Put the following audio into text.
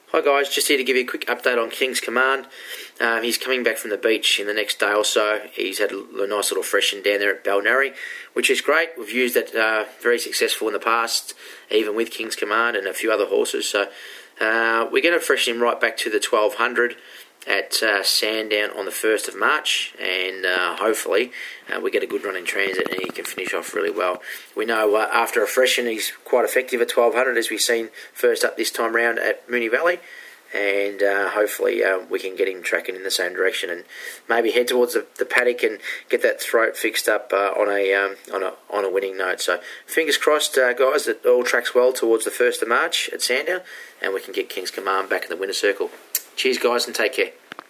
Hi guys, just here to give you a quick update on King's Command. He's coming back from the beach in the next day or so. He's had a nice little freshen down there at Balnarry, which is great. We've used that very successful in the past, even with King's Command and a few other horses. So we're going to freshen him right back to the 1200 at Sandown on the 1st of March, and hopefully we get a good run in transit and he can finish off really well. We know after a freshen he's quite effective at 1200, as we've seen first up this time round at Moonee Valley, and hopefully we can get him tracking in the same direction and maybe head towards the paddock and get that throat fixed up on a winning note. So fingers crossed, guys, that all tracks well towards the 1st of March at Sandown and we can get King's Command back in the winner's circle. Cheers guys and take care.